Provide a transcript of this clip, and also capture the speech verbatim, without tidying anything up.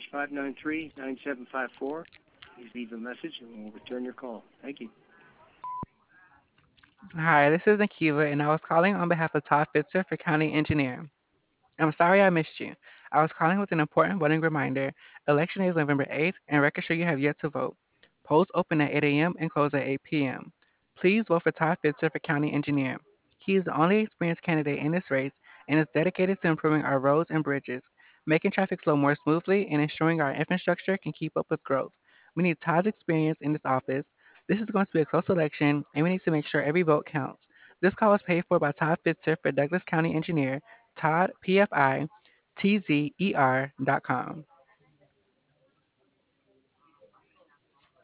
reach five nine three, nine seven five four. Please leave a message and we'll return your call. Thank you. Hi, this is Nikiva, and I was calling on behalf of Todd Fitzer for County Engineer. I'm sorry I missed you. I was calling with an important voting reminder. Election is November eighth, and record sure you have yet to vote. Polls open at eight a m and close at eight p m. Please vote for Todd Fitzer for County Engineer. He is the only experienced candidate in this race and is dedicated to improving our roads and bridges, making traffic flow more smoothly, and ensuring our infrastructure can keep up with growth. We need Todd's experience in this office. This is going to be a close election, and we need to make sure every vote counts. This call was paid for by Todd Fitzer for Douglas County Engineer, Todd, P F I, T Z E R dot com.